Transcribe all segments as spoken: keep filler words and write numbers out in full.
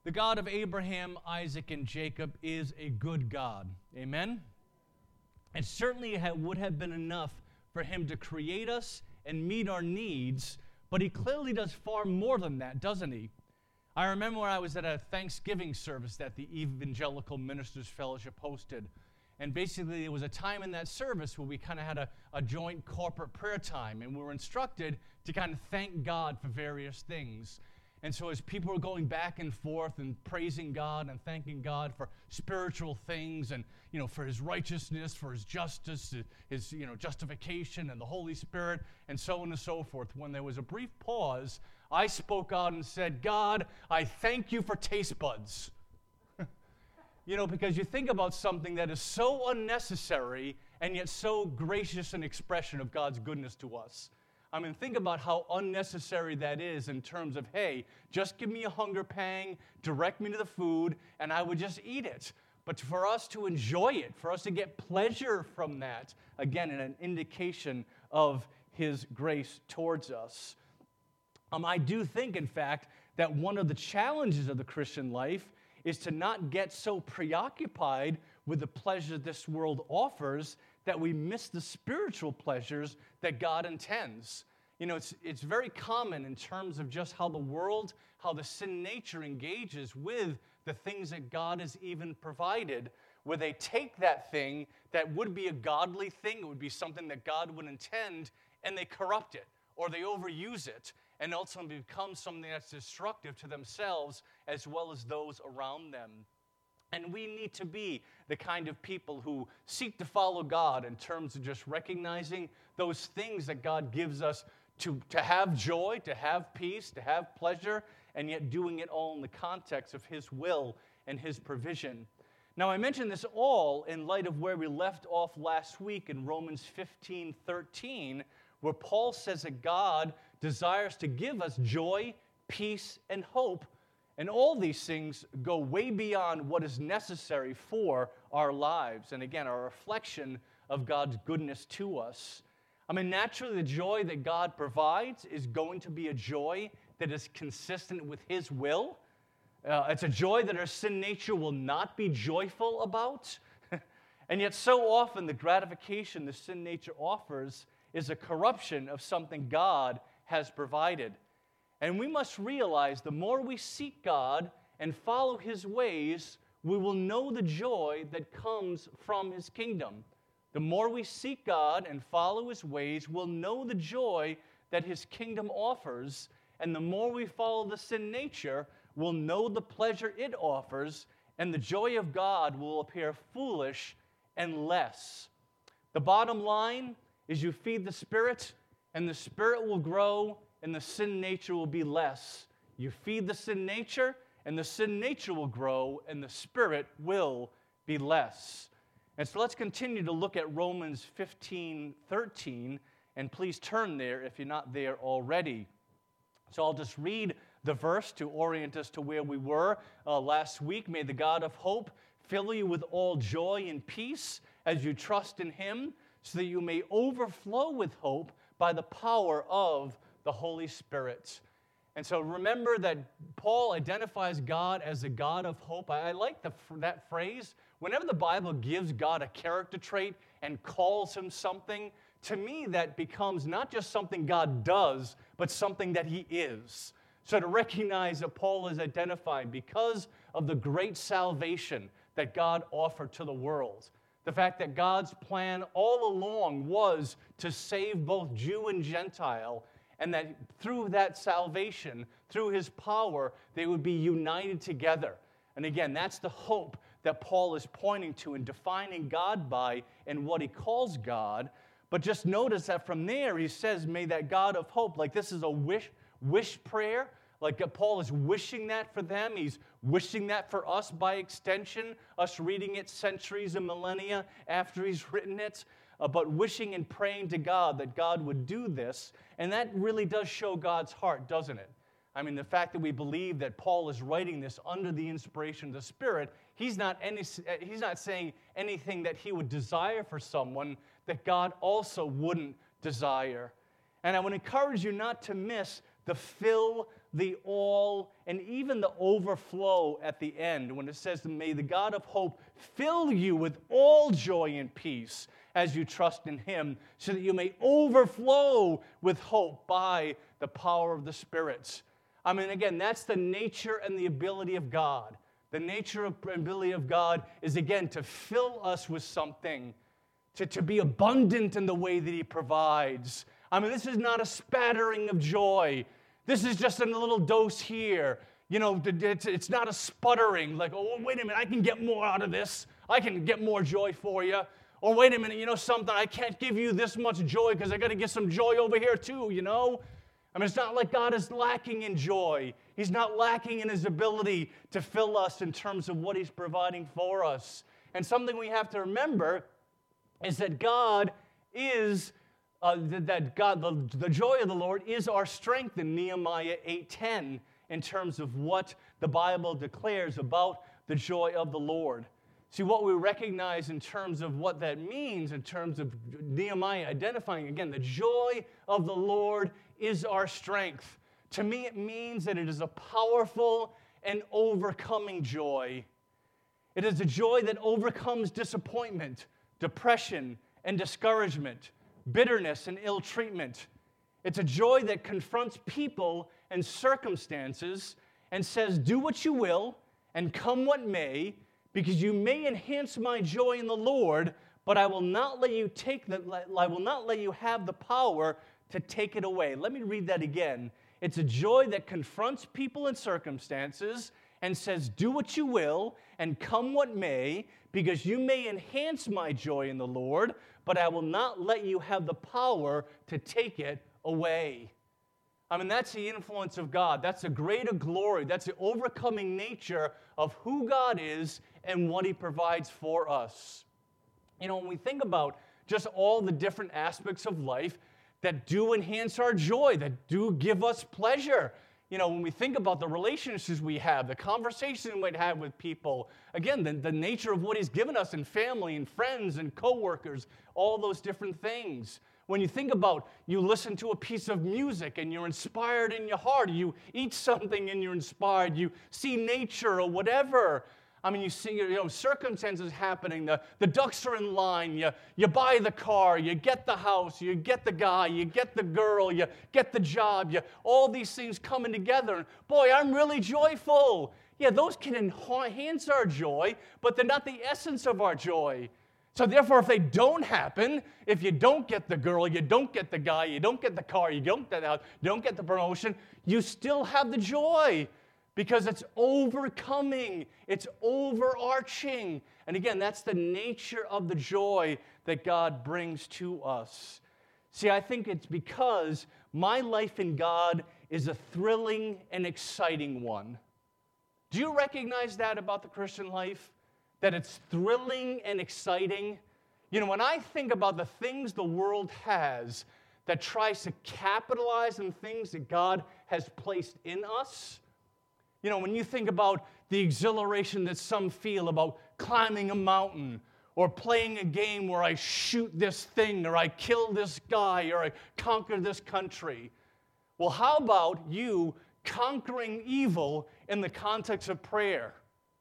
The God of Abraham, Isaac, and Jacob is a good God. Amen? It certainly would have been enough for him to create us and meet our needs, but he clearly does far more than that, doesn't he? I remember when I was at a Thanksgiving service that the Evangelical Ministers Fellowship hosted, and basically there was a time in that service where we kind of had a, a joint corporate prayer time, and we were instructed to kind of thank God for various things. And so as people were going back and forth and praising God and thanking God for spiritual things and, you know, for his righteousness, for his justice, his, you know, justification and the Holy Spirit and so on and so forth, when there was a brief pause, I spoke out and said, God, I thank you for taste buds. You know, because you think about something that is so unnecessary and yet so gracious an expression of God's goodness to us. I mean, think about how unnecessary that is in terms of, hey, just give me a hunger pang, direct me to the food, and I would just eat it. But for us to enjoy it, for us to get pleasure from that, again, an indication of his grace towards us. Um, I do think, in fact, that one of the challenges of the Christian life is to not get so preoccupied with the pleasure this world offers that we miss the spiritual pleasures that God intends. You know, it's, it's very common in terms of just how the world, how the sin nature engages with the things that God has even provided, where they take that thing that would be a godly thing, it would be something that God would intend, and they corrupt it, or they overuse it, and ultimately become something that's destructive to themselves as well as those around them. And we need to be the kind of people who seek to follow God in terms of just recognizing those things that God gives us to, to have joy, to have peace, to have pleasure, and yet doing it all in the context of his will and his provision. Now, I mention this all in light of where we left off last week in Romans fifteen thirteen, where Paul says that God desires to give us joy, peace, and hope. And all these things go way beyond what is necessary for our lives. And again, a reflection of God's goodness to us. I mean, naturally, the joy that God provides is going to be a joy that is consistent with his will. Uh, it's a joy that our sin nature will not be joyful about. And yet so often the gratification the sin nature offers is a corruption of something God has provided. And we must realize the more we seek God and follow his ways, we will know the joy that comes from his kingdom. The more we seek God and follow his ways, we'll know the joy that his kingdom offers. And the more we follow the sin nature, we'll know the pleasure it offers, and the joy of God will appear foolish and less. The bottom line is you feed the Spirit, and the Spirit will grow, and the sin nature will be less. You feed the sin nature, and the sin nature will grow, and the Spirit will be less. And so let's continue to look at Romans fifteen thirteen, and please turn there if you're not there already. So I'll just read the verse to orient us to where we were uh, last week. May the God of hope fill you with all joy and peace as you trust in him, so that you may overflow with hope by the power of the Holy Spirit. And so remember that Paul identifies God as the God of hope. I, I like the, that phrase. Whenever the Bible gives God a character trait and calls him something, to me that becomes not just something God does, but something that he is. So to recognize that Paul is identifying because of the great salvation that God offered to the world. The fact that God's plan all along was to save both Jew and Gentile, and that through that salvation, through his power, they would be united together. And again, that's the hope that Paul is pointing to and defining God by and what he calls God. But just notice that from there he says, may that God of hope, like this is a wish, wish prayer, like Paul is wishing that for them. He's wishing that for us by extension, us reading it centuries and millennia after he's written it. Uh, but wishing and praying to God that God would do this. And that really does show God's heart, doesn't it? I mean, the fact that we believe that Paul is writing this under the inspiration of the Spirit, he's not, any, he's not saying anything that he would desire for someone that God also wouldn't desire. And I would encourage you not to miss the fill the all, and even the overflow at the end when it says, may the God of hope fill you with all joy and peace as you trust in him, so that you may overflow with hope by the power of the spirits. I mean, again, that's the nature and the ability of God. The nature and ability of God is, again, to fill us with something, to, to be abundant in the way that he provides. I mean, this is not a spattering of joy. This is just a little dose here. You know, it's, it's not a sputtering, like, oh, wait a minute, I can get more out of this. I can get more joy for you. Or wait a minute, you know something, I can't give you this much joy because I got to get some joy over here too, you know? I mean, it's not like God is lacking in joy. He's not lacking in his ability to fill us in terms of what he's providing for us. And something we have to remember is that God is, uh, that God, the, the joy of the Lord is our strength in Nehemiah eight ten in terms of what the Bible declares about the joy of the Lord. See, what we recognize in terms of what that means, in terms of Nehemiah identifying, again, the joy of the Lord is our strength. To me, it means that it is a powerful and overcoming joy. It is a joy that overcomes disappointment, depression, and discouragement, bitterness and ill treatment. It's a joy that confronts people and circumstances and says, do what you will and come what may, because you may enhance my joy in the Lord, but I will not let you take the, I will not let you have the power to take it away. Let me read that again. It's a joy that confronts people and circumstances and says, do what you will and come what may, because you may enhance my joy in the Lord, but I will not let you have the power to take it away. I mean, that's the influence of God. That's the greater glory. That's the overcoming nature of who God is and what he provides for us. You know, when we think about just all the different aspects of life that do enhance our joy, that do give us pleasure, you know, when we think about the relationships we have, the conversation we might have with people, again, the, the nature of what he's given us in family and friends and coworkers, all those different things. When you think about, you listen to a piece of music and you're inspired in your heart, you eat something and you're inspired, you see nature or whatever. I mean, you see, you know, circumstances happening, the, the ducks are in line, you, you buy the car, you get the house, you get the guy, you get the girl, you get the job, you, all these things coming together. Boy, I'm really joyful. Yeah, those can enhance our joy, but they're not the essence of our joy. So therefore, if they don't happen, if you don't get the girl, you don't get the guy, you don't get the car, you don't get the house, you don't get the promotion, you still have the joy because it's overcoming, it's overarching. And again, that's the nature of the joy that God brings to us. See, I think it's because my life in God is a thrilling and exciting one. Do you recognize that about the Christian life? That it's thrilling and exciting? You know, when I think about the things the world has that tries to capitalize on things that God has placed in us, you know, when you think about the exhilaration that some feel about climbing a mountain or playing a game where I shoot this thing or I kill this guy or I conquer this country, well, how about you conquering evil in the context of prayer?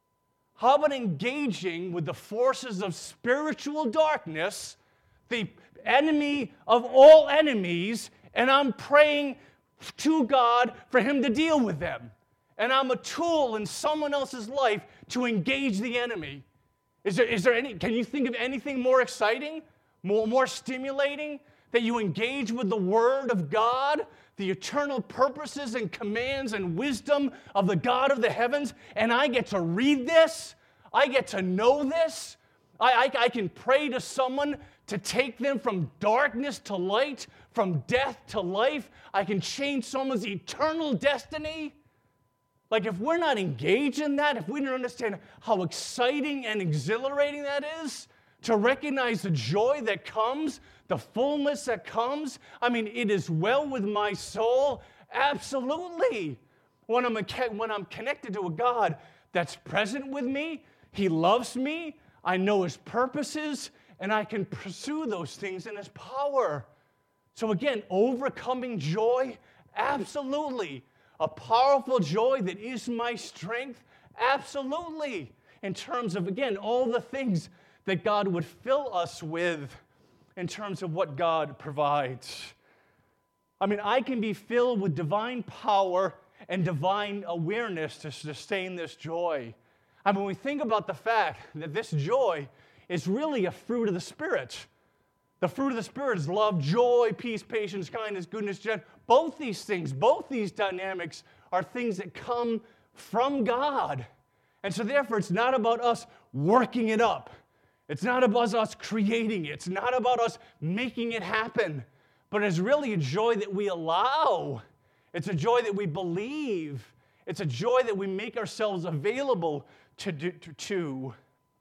How about engaging with the forces of spiritual darkness, the enemy of all enemies, and I'm praying to God for him to deal with them. And I'm a tool in someone else's life to engage the enemy. Is there, is there any, can you think of anything more exciting, more, more stimulating, that you engage with the Word of God, the eternal purposes and commands and wisdom of the God of the heavens, and I get to read this, I get to know this, I, I, I can pray to someone to take them from darkness to light, from death to life, I can change someone's eternal destiny. Like, if we're not engaged in that, if we don't understand how exciting and exhilarating that is, to recognize the joy that comes, the fullness that comes, I mean, it is well with my soul, absolutely. When I'm, when I'm connected to a God that's present with me, he loves me, I know his purposes, and I can pursue those things in his power. So again, overcoming joy, absolutely. a powerful joy that is my strength? Absolutely. In terms of, again, all the things that God would fill us with in terms of what God provides. I mean, I can be filled with divine power and divine awareness to sustain this joy. I mean, when we think about the fact that this joy is really a fruit of the Spirit. The fruit of the Spirit is love, joy, peace, patience, kindness, goodness, gentleness. Both these things, both these dynamics are things that come from God. And so therefore, it's not about us working it up. It's not about us creating it. It's not about us making it happen. But it's really a joy that we allow. It's a joy that we believe. It's a joy that we make ourselves available to do. To, to.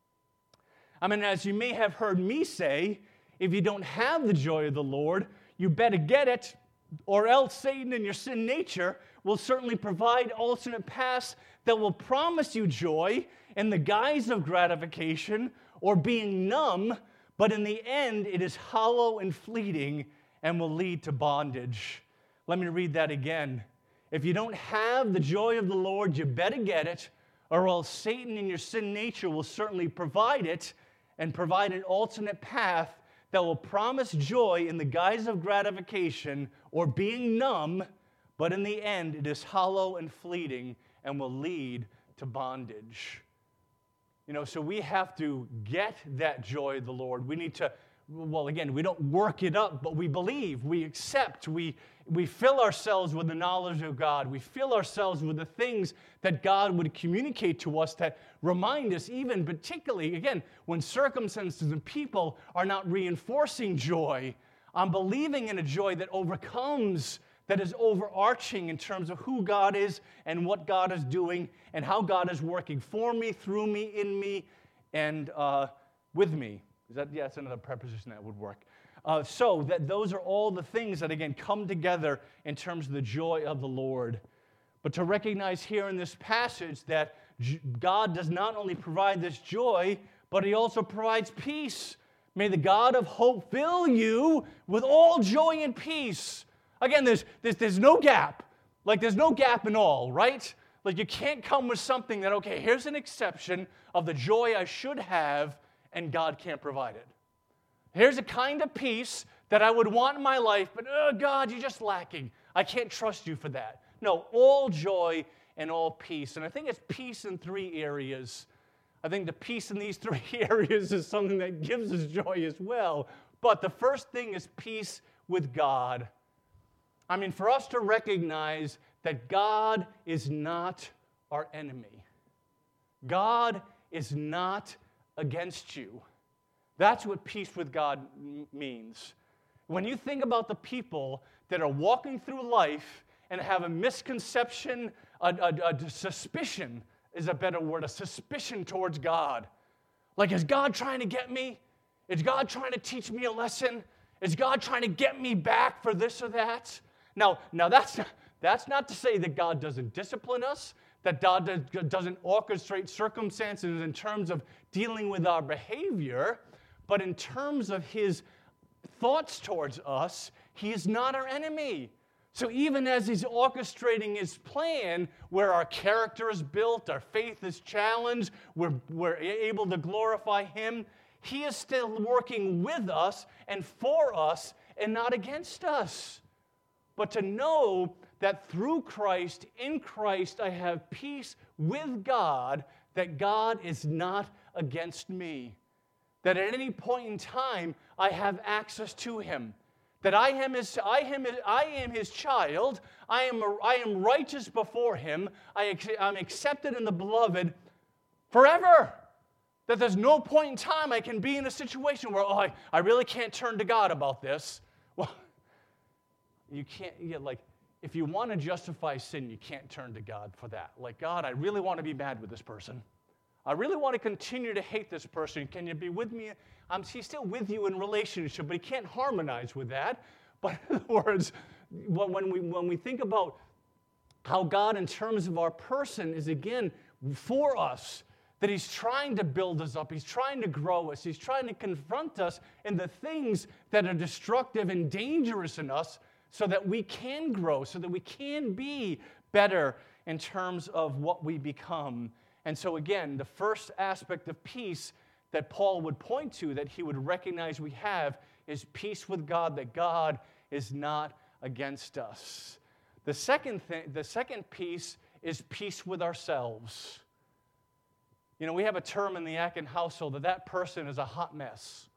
I mean, as you may have heard me say, if you don't have the joy of the Lord, you better get it, or else Satan and your sin nature will certainly provide alternate paths that will promise you joy in the guise of gratification or being numb, but in the end, it is hollow and fleeting and will lead to bondage. Let me read that again. If you don't have the joy of the Lord, you better get it, or else Satan and your sin nature will certainly provide it and provide an alternate path that will promise joy in the guise of gratification or being numb, but in the end, it is hollow and fleeting and will lead to bondage. You know, so we have to get that joy of the Lord. We need to, well, again, we don't work it up, but we believe, we accept, we, we fill ourselves with the knowledge of God. We fill ourselves with the things that God would communicate to us that remind us, even particularly, again, when circumstances and people are not reinforcing joy. I'm believing in a joy that overcomes, that is overarching in terms of who God is and what God is doing and how God is working for me, through me, in me, and uh, with me. Is that, yeah, that's another preposition that would work. Uh, so that those are all the things that, again, come together in terms of the joy of the Lord. But to recognize here in this passage that God does not only provide this joy, but he also provides peace. May the God of hope fill you with all joy and peace. Again, there's, there's, there's no gap. Like, there's no gap in all, right? Like, you can't come with something that, okay, here's an exception of the joy I should have, and God can't provide it. Here's a kind of peace that I would want in my life, but, oh, God, you're just lacking. I can't trust you for that. No, all joy and all peace. And I think it's peace in three areas. I think the peace in these three areas is something that gives us joy as well. But the first thing is peace with God. I mean, for us to recognize that God is not our enemy. God is not against you. That's what peace with God m- means. When you think about the people that are walking through life and have a misconception, a, a, a suspicion is a better word, a suspicion towards God. Like, is God trying to get me? Is God trying to teach me a lesson? Is God trying to get me back for this or that? Now, now that's, not, that's not to say that God doesn't discipline us, that God does, doesn't orchestrate circumstances in terms of dealing with our behavior, but in terms of his thoughts towards us, he is not our enemy. So even as he's orchestrating his plan, where our character is built, our faith is challenged, we're, we're able to glorify him, he is still working with us and for us and not against us. But to know that through Christ, in Christ, I have peace with God, that God is not against me. That at any point in time, I have access to him. That I am his, I am his, I am his child. I am, a, I am righteous before him. I, I'm accepted in the beloved forever. That there's no point in time I can be in a situation where, oh, I, I really can't turn to God about this. Well, you can't, you get like, if you want to justify sin, you can't turn to God for that. Like, God, I really want to be mad with this person. I really want to continue to hate this person. Can you be with me? Um, he's still with you in relationship, but he can't harmonize with that. But in other words, when we, when we think about how God, in terms of our person, is again for us, that he's trying to build us up, he's trying to grow us, he's trying to confront us in the things that are destructive and dangerous in us, so that we can grow, so that we can be better in terms of what we become. And so again, the first aspect of peace that Paul would point to, that he would recognize we have, is peace with God, that God is not against us. The second thing, the second piece is peace with ourselves. You know, we have a term in the Akin household that that person is a hot mess.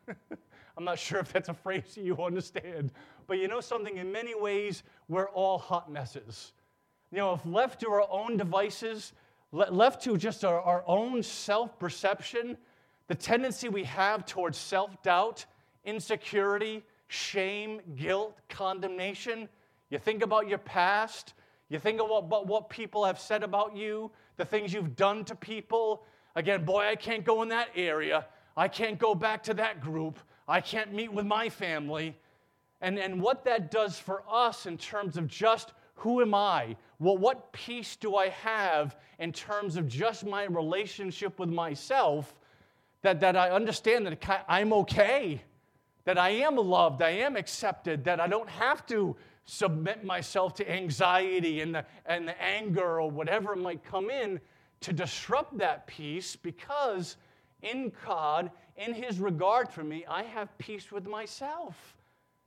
I'm not sure if that's a phrase you understand, but you know something, in many ways, we're all hot messes. You know, if left to our own devices, le- left to just our, our own self-perception, the tendency we have towards self-doubt, insecurity, shame, guilt, condemnation. You think about your past. You think about, about what people have said about you, the things you've done to people. Again, boy, I can't go in that area. I can't go back to that group. I can't meet with my family. And, and what that does for us in terms of just who am I? Well, what peace do I have in terms of just my relationship with myself, that, that I understand that I'm okay, that I am loved, I am accepted, that I don't have to submit myself to anxiety and the, and the anger or whatever might come in to disrupt that peace, because in God, in His regard for me, I have peace with myself.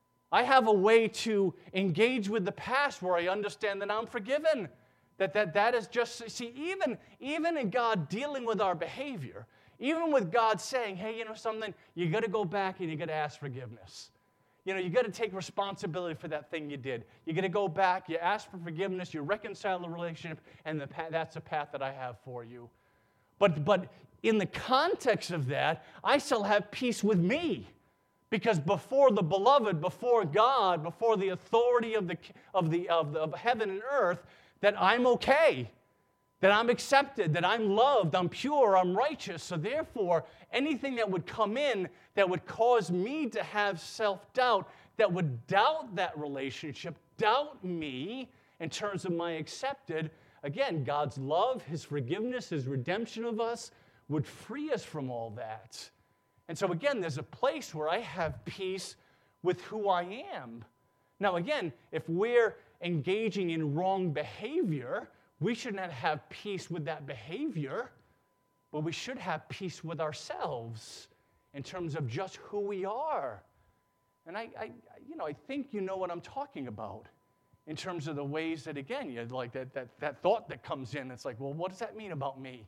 I have a way to engage with the past where I understand that I'm forgiven, that that, that is just, see, even, even in God dealing with our behavior, even with God saying, hey, you know something, you got to go back and you got to ask forgiveness. You know, you got to take responsibility for that thing you did. You got to go back, you ask for forgiveness, you reconcile the relationship, and the path, that's the path that I have for you. But, but in the context of that, I still have peace with me. Because before the beloved, before God, before the authority of the, of the, of the of heaven and earth, that I'm okay, that I'm accepted, that I'm loved, I'm pure, I'm righteous. So therefore, anything that would come in that would cause me to have self-doubt, that would doubt that relationship, doubt me in terms of my accepted, again, God's love, His forgiveness, His redemption of us would free us from all that. And so again, there's a place where I have peace with who I am. Now again, if we're engaging in wrong behavior, we should not have peace with that behavior, but we should have peace with ourselves in terms of just who we are. And I, I you know, I think you know what I'm talking about in terms of the ways that, again, you like that, that, that thought that comes in. It's like, well, what does that mean about me?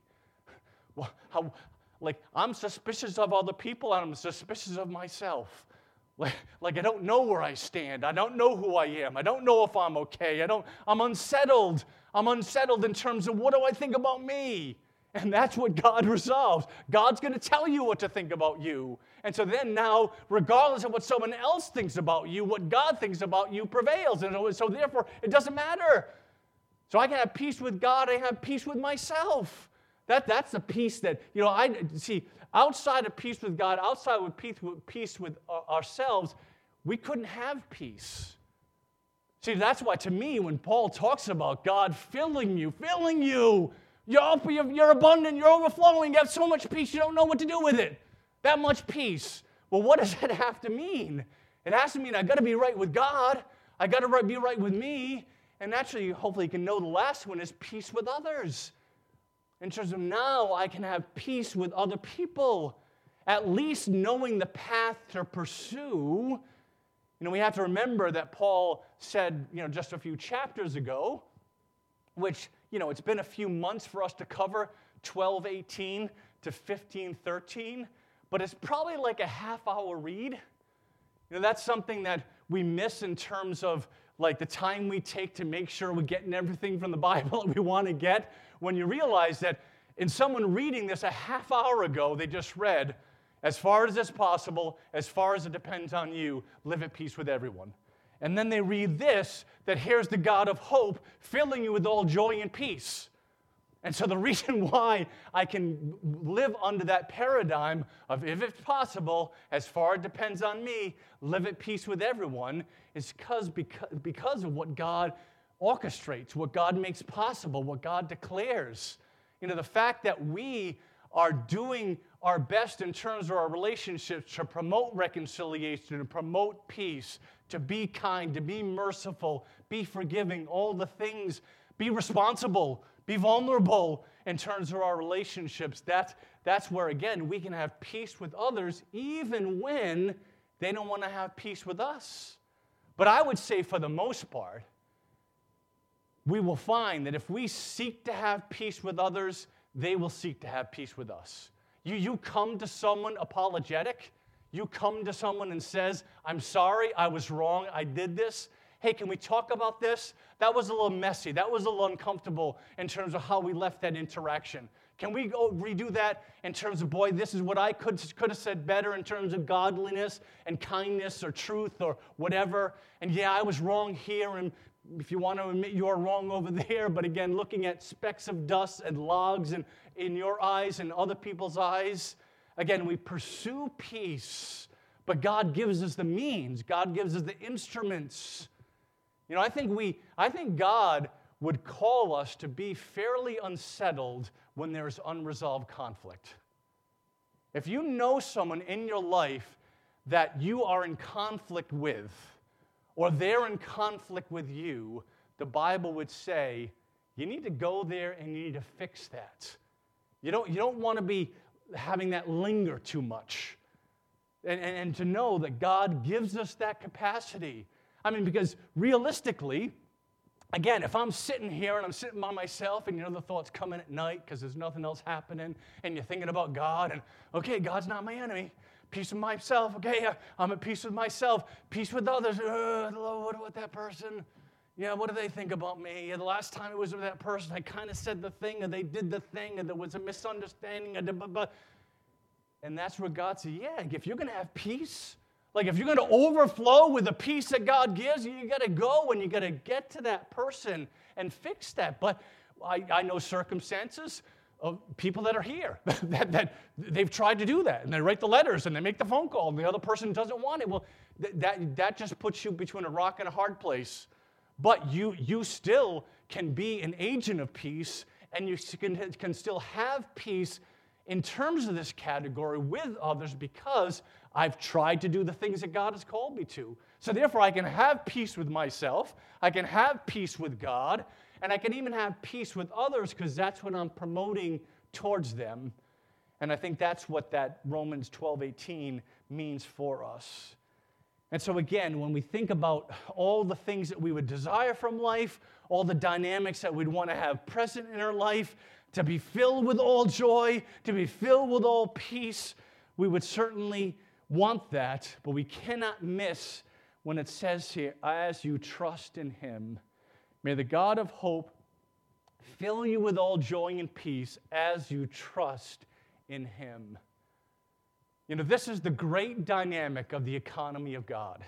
Well, how... Like, I'm suspicious of other people, and I'm suspicious of myself. Like, like, I don't know where I stand. I don't know who I am. I don't know if I'm okay. I don't, I'm unsettled. I'm unsettled in terms of what do I think about me? And that's what God resolves. God's going to tell you what to think about you. And so then now, regardless of what someone else thinks about you, what God thinks about you prevails. And so therefore, it doesn't matter. So I can have peace with God. I have peace with myself. That, that's the peace that, you know, I see, outside of peace with God, outside of peace with, peace with ourselves, we couldn't have peace. See, that's why, to me, when Paul talks about God filling you, filling you, you're, you're abundant, you're overflowing, you have so much peace, you don't know what to do with it. That much peace. Well, what does that have to mean? It has to mean I got to be right with God. I got to be right with me. And naturally, hopefully you can know the last one is peace with others. In terms of now I can have peace with other people, at least knowing the path to pursue. You know, we have to remember that Paul said, you know, just a few chapters ago, which, you know, it's been a few months for us to cover, twelve eighteen to fifteen thirteen, but it's probably like a half-hour read. You know, that's something that we miss in terms of like the time we take to make sure we're getting everything from the Bible that we want to get, when you realize that in someone reading this a half hour ago, they just read, as far as it's possible, as far as it depends on you, live at peace with everyone. And then they read this, that here's the God of hope filling you with all joy and peace. And so the reason why I can live under that paradigm of, if it's possible, as far as it depends on me, live at peace with everyone, is because, because, because of what God orchestrates, what God makes possible, what God declares. You know, the fact that we are doing our best in terms of our relationships to promote reconciliation, to promote peace, to be kind, to be merciful, be forgiving, all the things be responsible, be vulnerable in terms of our relationships. That's, that's where, again, we can have peace with others even when they don't want to have peace with us. But I would say for the most part, we will find that if we seek to have peace with others, they will seek to have peace with us. You, you come to someone apologetic. You come to someone and says, I'm sorry, I was wrong, I did this. Hey, can we talk about this? That was a little messy. That was a little uncomfortable in terms of how we left that interaction. Can we go redo that in terms of, boy, this is what I could, could have said better in terms of godliness and kindness or truth or whatever. And yeah, I was wrong here, and if you want to admit you are wrong over there, but again, looking at specks of dust and logs in, in your eyes and other people's eyes, again, we pursue peace, but God gives us the means. God gives us the instruments. You know, I think we, I think God would call us to be fairly unsettled when there is unresolved conflict. If you know someone in your life that you are in conflict with, or they're in conflict with you, the Bible would say, you need to go there and you need to fix that. You don't, you don't want to be having that linger too much. And, and, and to know that God gives us that capacity. I mean, because realistically, again, if I'm sitting here and I'm sitting by myself and you know the thoughts come in at night because there's nothing else happening and you're thinking about God and, okay, God's not my enemy. Peace with myself. Okay, I'm at peace with myself. Peace with others. Uh, what about that person? Yeah, what do they think about me? Yeah, the last time it was with that person, I kind of said the thing, and they did the thing, and there was a misunderstanding. And, blah, blah. And that's where God said, yeah, if you're going to have peace, like if you're going to overflow with the peace that God gives, you got to go and you got to get to that person and fix that. But I, I know circumstances of people that are here, that, that they've tried to do that, and they write the letters, and they make the phone call, and the other person doesn't want it. Well, th- that, that just puts you between a rock and a hard place. But you, you still can be an agent of peace, and you can, can still have peace in terms of this category with others because I've tried to do the things that God has called me to. So therefore, I can have peace with myself, I can have peace with God, and I can even have peace with others because that's what I'm promoting towards them. And I think that's what that Romans twelve eighteen means for us. And so again, when we think about all the things that we would desire from life, all the dynamics that we'd want to have present in our life, to be filled with all joy, to be filled with all peace, we would certainly want that, but we cannot miss when it says here, as you trust in him. May the God of hope fill you with all joy and peace as you trust in him. You know, this is the great dynamic of the economy of God.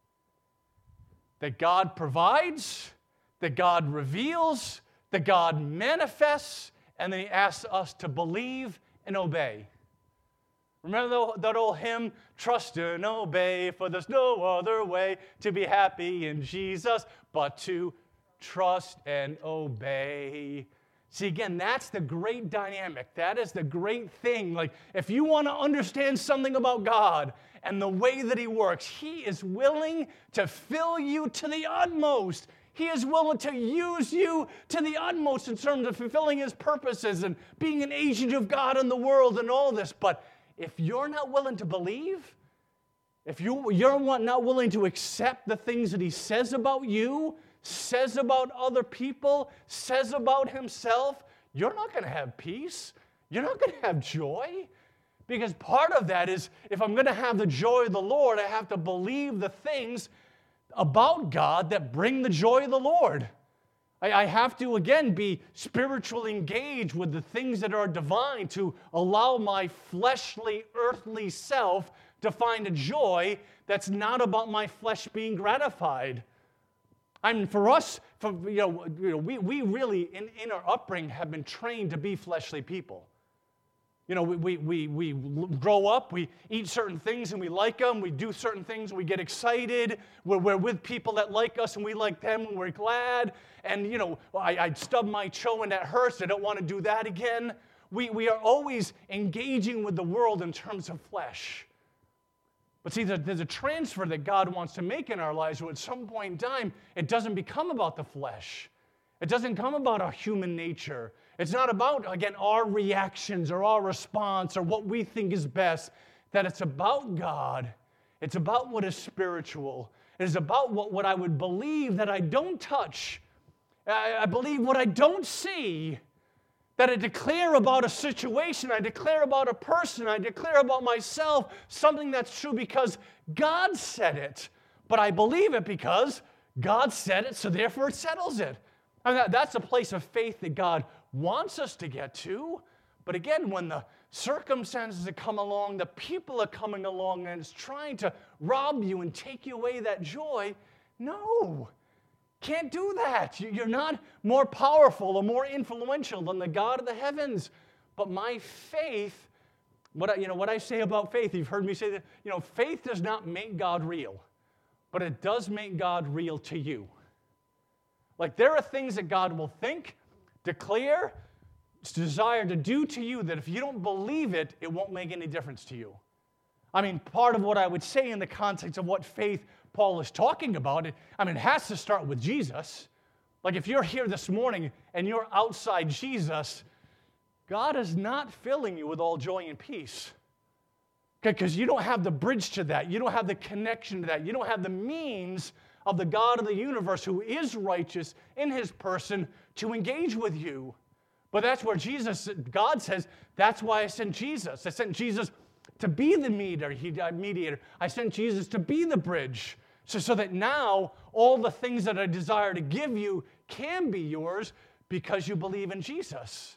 That God provides, that God reveals, that God manifests, and then he asks us to believe and obey. Remember that old hymn, trust and obey, for there's no other way to be happy in Jesus but to trust and obey. See, again, that's the great dynamic. That is the great thing. Like, if you want to understand something about God and the way that he works, he is willing to fill you to the utmost. He is willing to use you to the utmost in terms of fulfilling his purposes and being an agent of God in the world and all this. But if you're not willing to believe, if you, you're not willing to accept the things that he says about you, says about other people, says about himself, you're not going to have peace. You're not going to have joy. Because part of that is, if I'm going to have the joy of the Lord, I have to believe the things about God that bring the joy of the Lord. I, I have to, again, be spiritually engaged with the things that are divine to allow my fleshly, earthly self to find a joy that's not about my flesh being gratified. I mean, for us, for, you know, you know, we, we really, in, in our upbringing, have been trained to be fleshly people. You know, we, we, we, we grow up, we eat certain things and we like them, we do certain things and we get excited, we're, we're with people that like us and we like them and we're glad, and, you know, I, I stubbed my toe and that hurts, I don't want to do that again. We, we are always engaging with the world in terms of flesh. But see, there's a transfer that God wants to make in our lives where at some point in time, it doesn't become about the flesh. It doesn't come about our human nature. It's not about, again, our reactions or our response or what we think is best. That it's about God. It's about what is spiritual. It is about what, what I would believe that I don't touch. I, I believe what I don't see. That I declare about a situation, I declare about a person, I declare about myself something that's true because God said it. But I believe it because God said it, so therefore it settles it. I mean, that, that's a place of faith that God wants us to get to. But again, when the circumstances that come along, the people are coming along and it's trying to rob you and take you away that joy, no. Can't do that. You're not more powerful or more influential than the God of the heavens. But my faith, what I, you know, what I say about faith, you've heard me say that, you know, faith does not make God real, but it does make God real to you. Like there are things that God will think, declare, desire to do to you that if you don't believe it, it won't make any difference to you. I mean, part of what I would say in the context of what faith Paul is talking about, it, I mean, it has to start with Jesus. Like if you're here this morning and you're outside Jesus, God is not filling you with all joy and peace. Because you don't have the bridge to that. You don't have the connection to that. You don't have the means of the God of the universe who is righteous in his person to engage with you. But that's where Jesus, God says, that's why I sent Jesus. I sent Jesus to be the mediator. I sent Jesus to be the bridge. So, so that now all the things that I desire to give you can be yours because you believe in Jesus.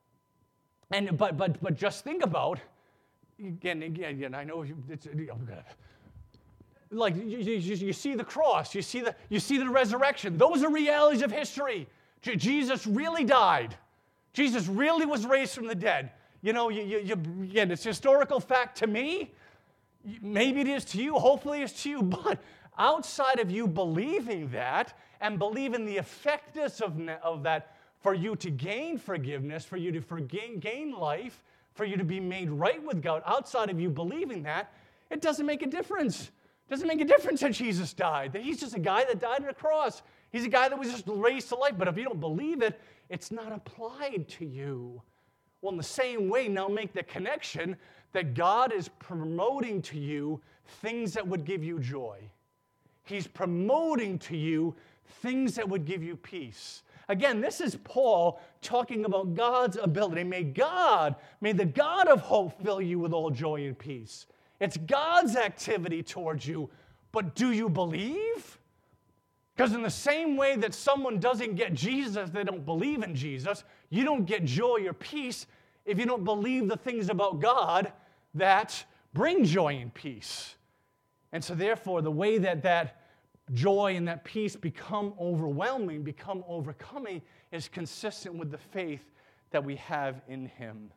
And but but but just think about again again, again I know it's, like you, you, you see the cross, you see the you see the resurrection. Those are realities of history. J- Jesus really died. Jesus really was raised from the dead. You know, you, you, you, again, it's historical fact to me. Maybe it is to you. Hopefully it's to you. But outside of you believing that and believing the effectiveness of, of that for you to gain forgiveness, for you to forgain, gain life, for you to be made right with God, outside of you believing that, it doesn't make a difference. It doesn't make a difference that Jesus died, that he's just a guy that died on a cross. He's a guy that was just raised to life. But if you don't believe it, it's not applied to you. Well, in the same way, now make the connection that God is promoting to you things that would give you joy. He's promoting to you things that would give you peace. Again, this is Paul talking about God's ability. May God, may the God of hope fill you with all joy and peace. It's God's activity towards you, but do you believe? Because in the same way that someone doesn't get Jesus, they don't believe in Jesus, you don't get joy or peace if you don't believe the things about God that bring joy and peace. And so therefore, the way that that joy and that peace become overwhelming, become overcoming, is consistent with the faith that we have in him.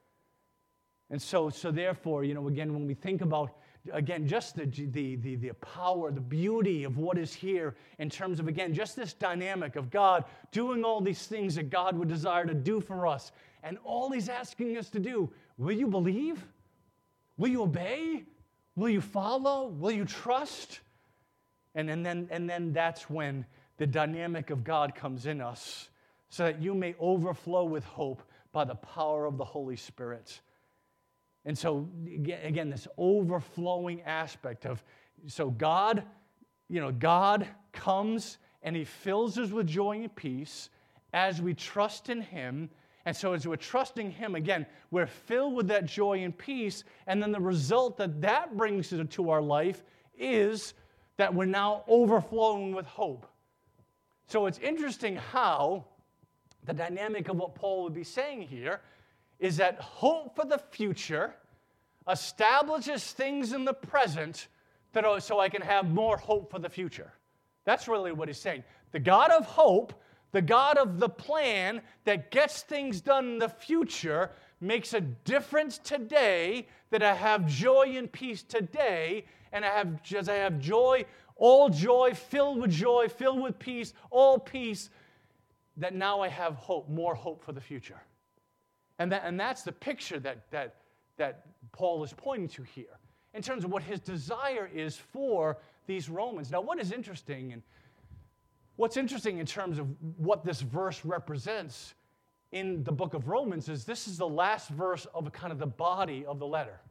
And so, so therefore, you know, again, when we think about, again, just the, the, the, the power, the beauty of what is here in terms of, again, just this dynamic of God doing all these things that God would desire to do for us, and all he's asking us to do, will you believe? Will you obey? Will you follow? Will you trust? And, and, then, and then that's when the dynamic of God comes in us, so that you may overflow with hope by the power of the Holy Spirit. And so, again, this overflowing aspect of, so God, you know, God comes and he fills us with joy and peace as we trust in him. And so as we're trusting him, again, we're filled with that joy and peace. And then the result that that brings into our life is that we're now overflowing with hope. So it's interesting how the dynamic of what Paul would be saying here is that hope for the future establishes things in the present that are, so I can have more hope for the future. That's really what he's saying. The God of hope, the God of the plan that gets things done in the future, makes a difference today, that I have joy and peace today, and I have, as I have joy, all joy, filled with joy, filled with peace, all peace, that now I have hope, more hope for the future. And, that, and that's the picture that, that, that Paul is pointing to here in terms of what his desire is for these Romans. Now, what is interesting, and what's interesting in terms of what this verse represents in the book of Romans is this is the last verse of a kind of the body of the letter.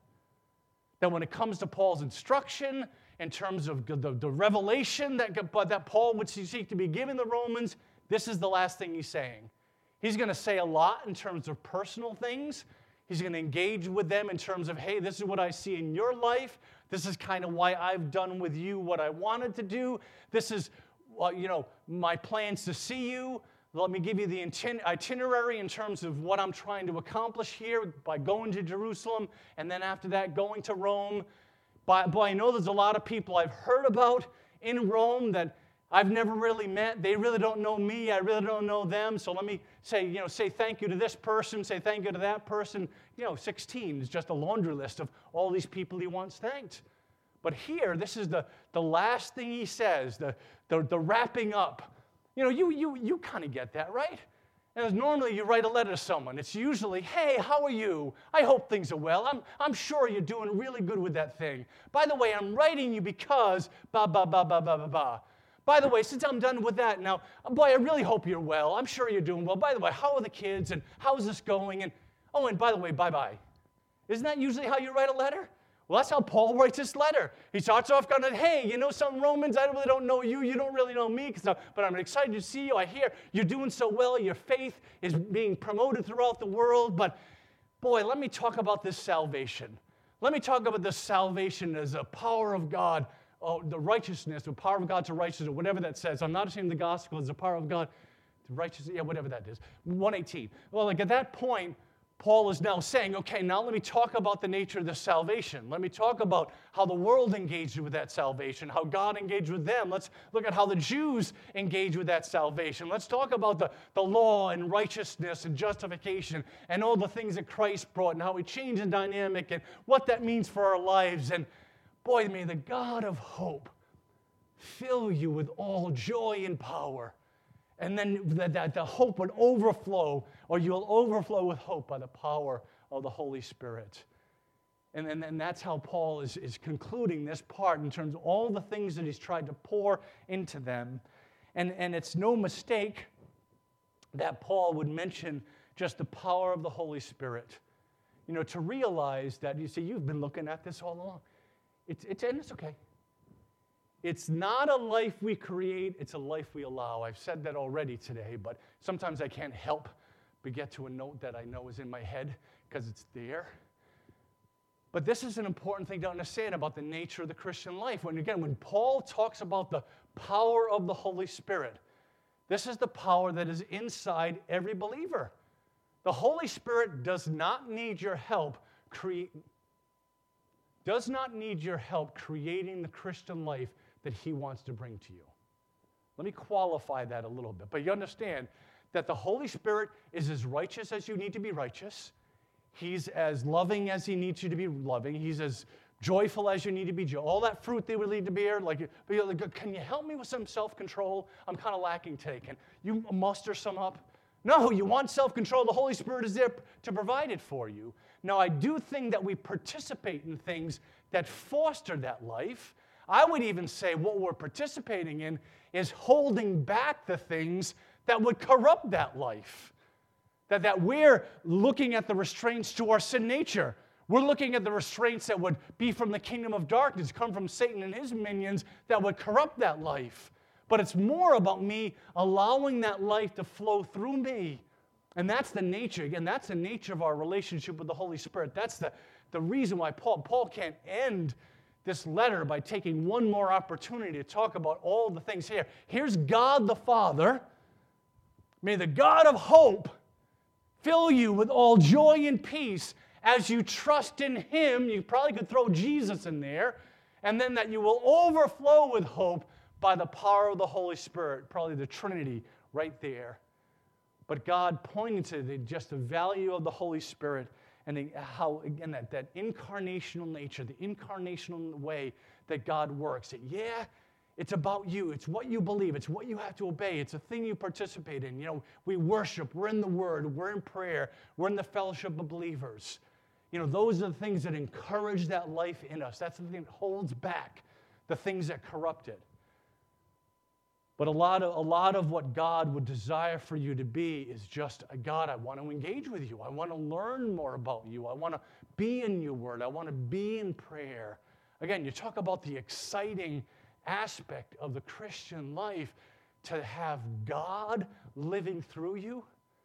That when it comes to Paul's instruction, in terms of the, the revelation that, that Paul would seek to be giving the Romans, this is the last thing he's saying. He's going to say a lot in terms of personal things. He's going to engage with them in terms of, hey, this is what I see in your life. This is kind of why I've done with you what I wanted to do. This is, well, you know, my plans to see you. Let me give you the itinerary in terms of what I'm trying to accomplish here by going to Jerusalem and then after that going to Rome. But, but I know there's a lot of people I've heard about in Rome that I've never really met. They really don't know me. I really don't know them. So let me say, you know, say thank you to this person, say thank you to that person. You know, sixteen is just a laundry list of all these people he once thanked. But here, this is the, the last thing he says, the, the, the wrapping up. You know, you, you, you kind of get that, right? And normally you write a letter to someone. It's usually, hey, how are you? I hope things are well. I'm, I'm sure you're doing really good with that thing. By the way, I'm writing you because ba, ba, ba, ba, ba, ba, ba. By the way, since I'm done with that now, boy, I really hope you're well. I'm sure you're doing well. By the way, how are the kids? And how's this going? And oh, and by the way, bye-bye. Isn't that usually how you write a letter? Well, that's how Paul writes this letter. He starts off going, hey, you know some Romans, I really don't know you. You don't really know me, but I'm excited to see you. I hear you're doing so well. Your faith is being promoted throughout the world. But boy, let me talk about this salvation. Let me talk about this salvation as a power of God. Oh, the righteousness, the power of God to righteousness, or whatever that says. I'm not saying the gospel is the power of God to righteousness, yeah, whatever that is. one eighteen. Well, like at that point, Paul is now saying, okay, now let me talk about the nature of the salvation. Let me talk about how the world engaged with that salvation, how God engaged with them. Let's look at how the Jews engage with that salvation. Let's talk about the, the law and righteousness and justification and all the things that Christ brought and how he changed the dynamic and what that means for our lives. And boy, may the God of hope fill you with all joy and power. And then that, that the hope would overflow, or you'll overflow with hope by the power of the Holy Spirit. And, and, and that's how Paul is, is concluding this part in terms of all the things that he's tried to pour into them. And, and it's no mistake that Paul would mention just the power of the Holy Spirit. You know, to realize that, you see, you've been looking at this all along. It's, it's, and it's okay. It's not a life we create, it's a life we allow. I've said that already today, but sometimes I can't help but get to a note that I know is in my head because it's there. But this is an important thing to understand about the nature of the Christian life. When again, when Paul talks about the power of the Holy Spirit, this is the power that is inside every believer. The Holy Spirit does not need your help create does not need your help creating the Christian life that he wants to bring to you. Let me qualify that a little bit. But you understand that the Holy Spirit is as righteous as you need to be righteous. He's as loving as he needs you to be loving. He's as joyful as you need to be joyful. All that fruit they would lead to bear. Like, like, can you help me with some self-control? I'm kind of lacking today. Can you muster some up? No, you want self-control. The Holy Spirit is there to provide it for you. Now, I do think that we participate in things that foster that life. I would even say what we're participating in is holding back the things that would corrupt that life. That, that we're looking at the restraints to our sin nature. We're looking at the restraints that would be from the kingdom of darkness, come from Satan and his minions that would corrupt that life. But it's more about me allowing that life to flow through me. And that's the nature, again, that's the nature of our relationship with the Holy Spirit. That's the, the reason why Paul, Paul can't end this letter by taking one more opportunity to talk about all the things here. Here's God the Father. May the God of hope fill you with all joy and peace as you trust in him. You probably could throw Jesus in there. And then that you will overflow with hope by the power of the Holy Spirit, probably the Trinity right there. But God pointing to the, just the value of the Holy Spirit and how, again, that, that incarnational nature, the incarnational way that God works. That, yeah, it's about you. It's what you believe. It's what you have to obey. It's a thing you participate in. You know, we worship. We're in the Word. We're in prayer. We're in the fellowship of believers. You know, those are the things that encourage that life in us. That's the thing that holds back the things that corrupt it. But a lot of, a lot of what God would desire for you to be is just, God, I want to engage with you. I want to learn more about you. I want to be in your word. I want to be in prayer. Again, you talk about the exciting aspect of the Christian life, to have God living through you.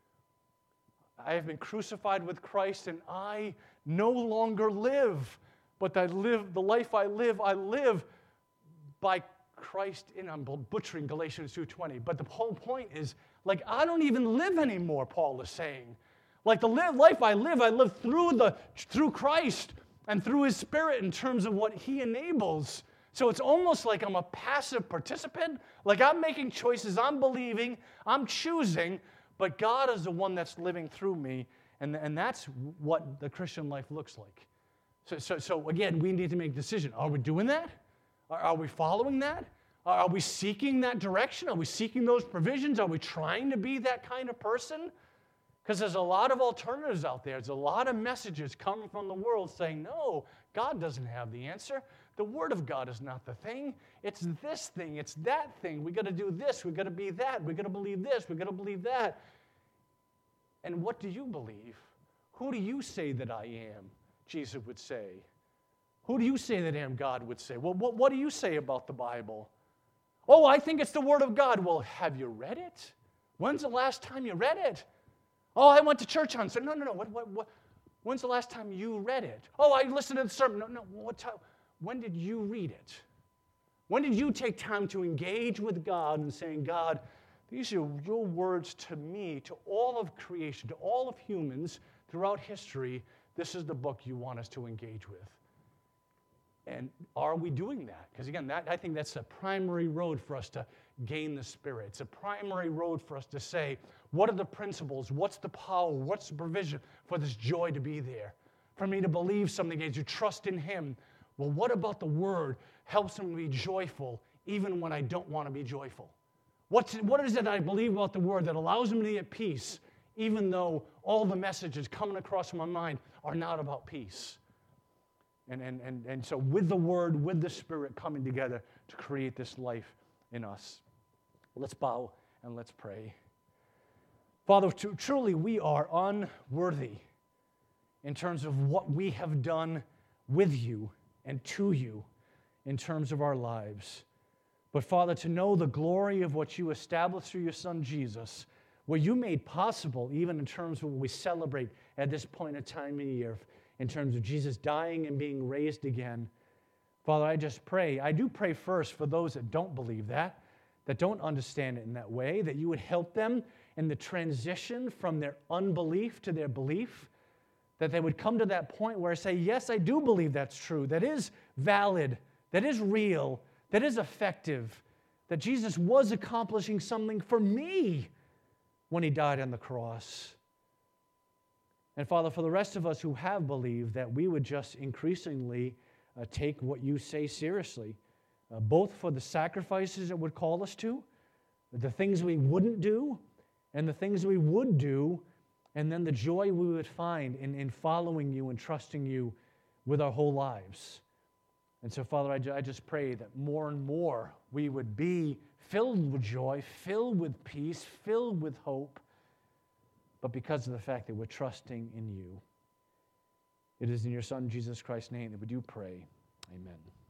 I have been crucified with Christ, and I no longer live, but I live the life I live, I live by Christ in, I'm butchering Galatians two twenty, but the whole point is, like, I don't even live anymore, Paul is saying. Like, the live, life I live, I live through, the, through Christ and through his Spirit in terms of what he enables. So it's almost like I'm a passive participant, like I'm making choices, I'm believing, I'm choosing, but God is the one that's living through me, and, and that's what the Christian life looks like. So, so, so again, we need to make a decision. Are we doing that? Are, are we following that? Are, are we seeking that direction? Are we seeking those provisions? Are we trying to be that kind of person? Because there's a lot of alternatives out there. There's a lot of messages coming from the world saying, no, God doesn't have the answer. The Word of God is not the thing. It's this thing. It's that thing. We got to do this. We got to be that. We got to believe this. We got to believe that. And what do you believe? Who do you say that I am? Jesus would say. Who do you say that I am? God would say. Well, what, what do you say about the Bible? Oh, I think it's the Word of God. Well, have you read it? When's the last time you read it? Oh, I went to church on Sunday. No, no, no. What, what, what? When's the last time you read it? Oh, I listened to the sermon. No, no. What time? When did you read it? When did you take time to engage with God and saying, God, these are your words to me, to all of creation, to all of humans throughout history. This is the book you want us to engage with. And are we doing that? Because again, that, I think that's a primary road for us to gain the Spirit. It's a primary road for us to say, what are the principles? What's the power? What's the provision for this joy to be there? For me to believe something, as you trust in him. Well, what about the Word helps me to be joyful even when I don't want to be joyful? What's, what is it I believe about the Word that allows me to be at peace even though all the messages coming across my mind are not about peace? And, and, and, and so with the Word, with the Spirit coming together to create this life in us. Let's bow and let's pray. Father, t- truly we are unworthy in terms of what we have done with you and to you in terms of our lives. But Father, to know the glory of what you established through your Son Jesus, what you made possible even in terms of what we celebrate at this point in time in the year, in terms of Jesus dying and being raised again. Father, I just pray, I do pray first for those that don't believe that, that don't understand it in that way, that you would help them in the transition from their unbelief to their belief, that they would come to that point where I say, yes, I do believe that's true, that is valid, that is real, that is effective, that Jesus was accomplishing something for me when he died on the cross. And Father, for the rest of us who have believed, that we would just increasingly uh, take what you say seriously, uh, both for the sacrifices it would call us to, the things we wouldn't do, and the things we would do, and then the joy we would find in, in following you and trusting you with our whole lives. And so, Father, I, I just pray that more and more we would be filled with joy, filled with peace, filled with hope, but because of the fact that we're trusting in you. It is in your Son, Jesus Christ's name, that we do pray. Amen.